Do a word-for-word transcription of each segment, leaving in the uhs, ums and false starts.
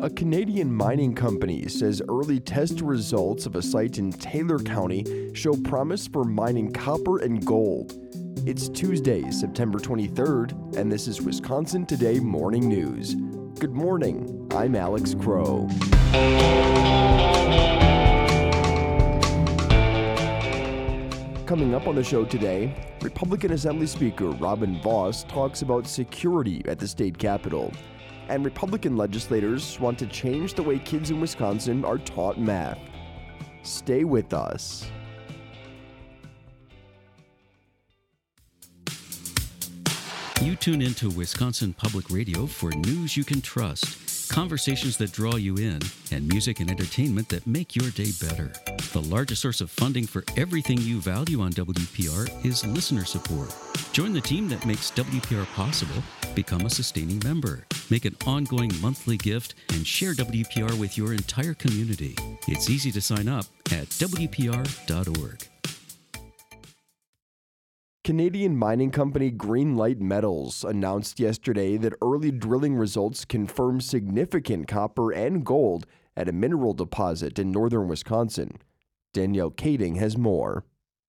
A Canadian mining company says early test results of a site in Taylor County show promise for mining copper and gold. It's Tuesday, September twenty-third, and this is Wisconsin Today Morning News. Good morning, I'm Alex Crow. Coming up on the show today, Republican Assembly Speaker Robin Vos talks about security at the state capitol. And Republican legislators want to change the way kids in Wisconsin are taught math. Stay with us. You tune into Wisconsin Public Radio for news you can trust, conversations that draw you in, and music and entertainment that make your day better. The largest source of funding for everything you value on W P R is listener support. Join the team that makes W P R possible. Become a sustaining member. Make an ongoing monthly gift and share W P R with your entire community. It's easy to sign up at W P R dot org. Canadian mining company Greenlight Metals announced yesterday that early drilling results confirm significant copper and gold at a mineral deposit in northern Wisconsin. Danielle Kading has more.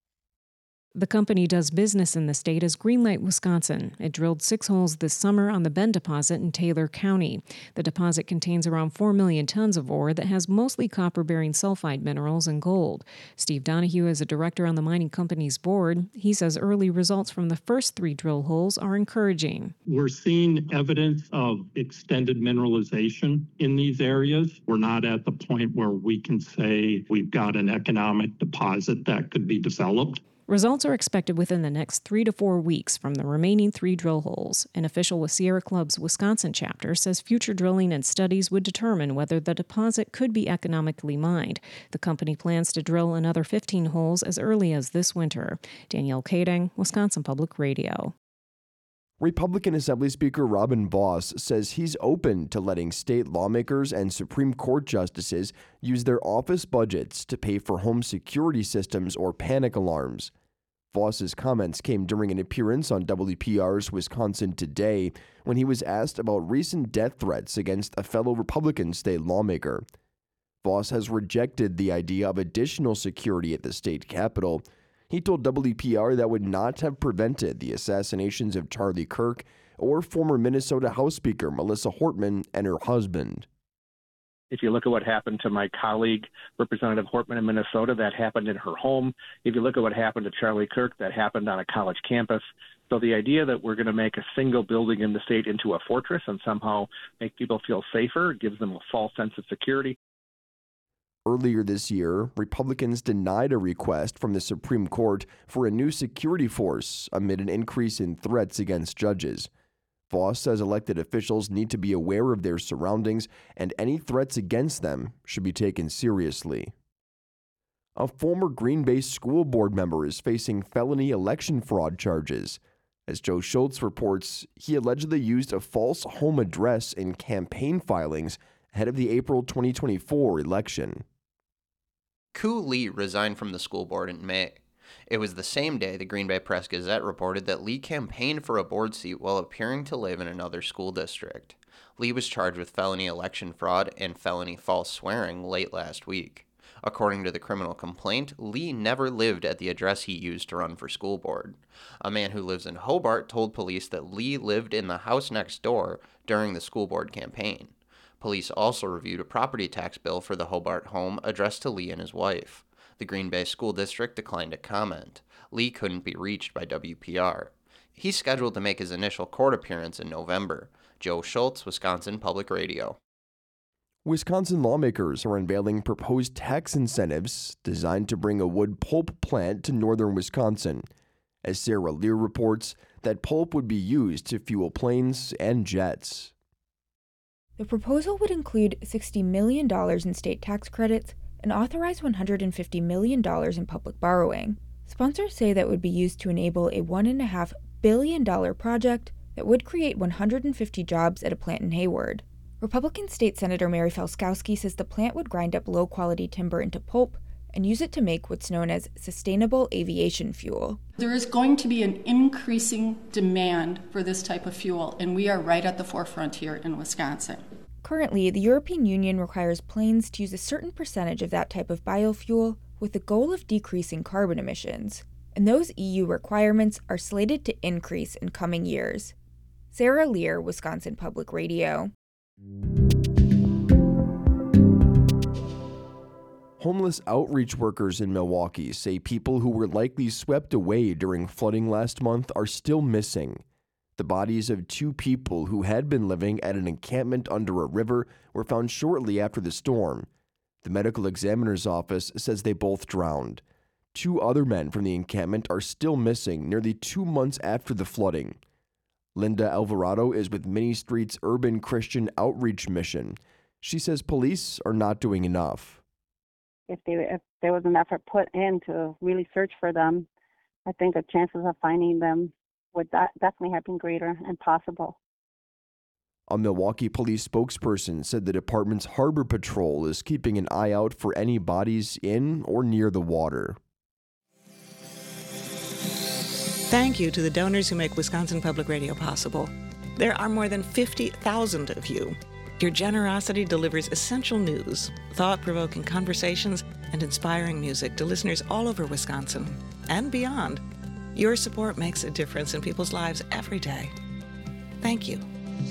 The company does business in the state as Greenlight Wisconsin. It drilled six holes this summer on the Bend deposit in Taylor County. The deposit contains around four million tons of ore that has mostly copper-bearing sulfide minerals and gold. Steve Donahue is a director on the mining company's board. He says early results from the first three drill holes are encouraging. We're seeing evidence of extended mineralization in these areas. We're not at the point where we can say we've got an economic deposit that could be developed. Results are expected within the next three to four weeks from the remaining three drill holes. An official with Sierra Club's Wisconsin chapter says future drilling and studies would determine whether the deposit could be economically mined. The company plans to drill another fifteen holes as early as this winter. Danielle Kading, Wisconsin Public Radio. Republican Assembly Speaker Robin Vos says he's open to letting state lawmakers and Supreme Court justices use their office budgets to pay for home security systems or panic alarms. Vos's comments came during an appearance on W P R's Wisconsin Today when he was asked about recent death threats against a fellow Republican state lawmaker. Vos has rejected the idea of additional security at the state capitol. He told W P R that would not have prevented the assassinations of Charlie Kirk or former Minnesota House Speaker Melissa Hortman and her husband. If you look at what happened to my colleague, Representative Hortman in Minnesota, that happened in her home. If you look at what happened to Charlie Kirk, that happened on a college campus. So the idea that we're going to make a single building in the state into a fortress and somehow make people feel safer gives them a false sense of security. Earlier this year, Republicans denied a request from the Supreme Court for a new security force amid an increase in threats against judges. Vos says elected officials need to be aware of their surroundings and any threats against them should be taken seriously. A former Green Bay school board member is facing felony election fraud charges. As Joe Schultz reports, he allegedly used a false home address in campaign filings ahead of the April twenty twenty-four election. Koo Lee resigned from the school board in May. It was the same day the Green Bay Press-Gazette reported that Lee campaigned for a board seat while appearing to live in another school district. Lee was charged with felony election fraud and felony false swearing late last week. According to the criminal complaint, Lee never lived at the address he used to run for school board. A man who lives in Hobart told police that Lee lived in the house next door during the school board campaign. Police also reviewed a property tax bill for the Hobart home addressed to Lee and his wife. The Green Bay School District declined to comment. Lee couldn't be reached by W P R. He's scheduled to make his initial court appearance in November. Joe Schultz, Wisconsin Public Radio. Wisconsin lawmakers are unveiling proposed tax incentives designed to bring a wood pulp plant to northern Wisconsin. As Sarah Lear reports, that pulp would be used to fuel planes and jets. The proposal would include sixty million dollars in state tax credits and authorize one hundred fifty million dollars in public borrowing. Sponsors say that would be used to enable a one point five billion dollars project that would create one hundred fifty jobs at a plant in Hayward. Republican State Senator Mary Felskowski says the plant would grind up low-quality timber into pulp and use it to make what's known as sustainable aviation fuel. There is going to be an increasing demand for this type of fuel, and we are right at the forefront here in Wisconsin. Currently, the European Union requires planes to use a certain percentage of that type of biofuel with the goal of decreasing carbon emissions, and those E U requirements are slated to increase in coming years. Sarah Lear, Wisconsin Public Radio. Homeless outreach workers in Milwaukee say people who were likely swept away during flooding last month are still missing. The bodies of two people who had been living at an encampment under a river were found shortly after the storm. The medical examiner's office says they both drowned. Two other men from the encampment are still missing nearly two months after the flooding. Linda Alvarado is with Mini Street's Urban Christian Outreach Mission. She says police are not doing enough. If, they, if there was an effort put in to really search for them, I think the chances of finding them would that definitely have been greater and possible. A Milwaukee police spokesperson said the department's harbor patrol is keeping an eye out for any bodies in or near the water. Thank you to the donors who make Wisconsin Public Radio possible. There are more than fifty thousand of you. Your generosity delivers essential news, thought-provoking conversations, and inspiring music to listeners all over Wisconsin and beyond. Your support makes a difference in people's lives every day. Thank you.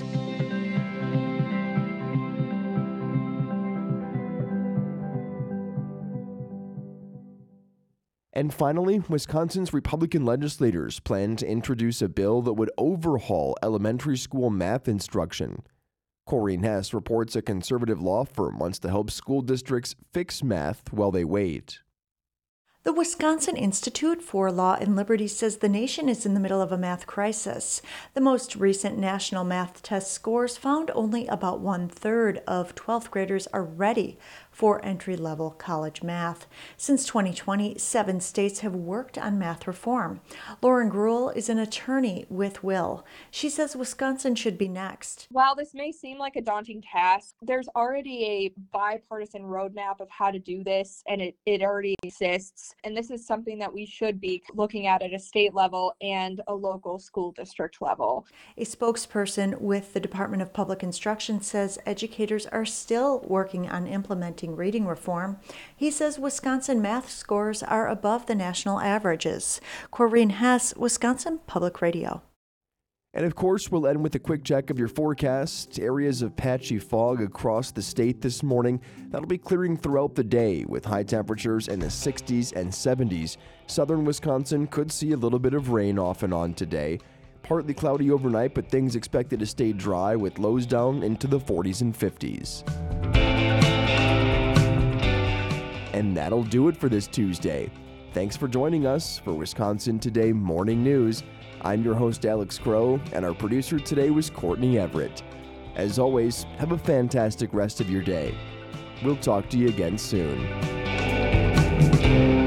And finally, Wisconsin's Republican legislators plan to introduce a bill that would overhaul elementary school math instruction. Corrine Hess reports a conservative law firm wants to help school districts fix math while they wait. The Wisconsin Institute for Law and Liberty says the nation is in the middle of a math crisis. The most recent national math test scores found only about one-third of twelfth graders are ready for entry-level college math. Since twenty twenty, seven states have worked on math reform. Lauren Gruhl is an attorney with Will. She says Wisconsin should be next. While this may seem like a daunting task, there's already a bipartisan roadmap of how to do this, and it, it already exists. And this is something that we should be looking at at a state level and a local school district level. A spokesperson with the Department of Public Instruction says educators are still working on implementing reading reform. He says Wisconsin math scores are above the national averages. Corrine Hess, Wisconsin Public Radio. And of course, we'll end with a quick check of your forecast. Areas of patchy fog across the state this morning. That'll be clearing throughout the day with high temperatures in the sixties and seventies. Southern Wisconsin could see a little bit of rain off and on today. Partly cloudy overnight, but things expected to stay dry with lows down into the forties and fifties. And that'll do it for this Tuesday. Thanks for joining us for Wisconsin Today Morning News. I'm your host, Alex Crow, and our producer today was Courtney Everett. As always, have a fantastic rest of your day. We'll talk to you again soon.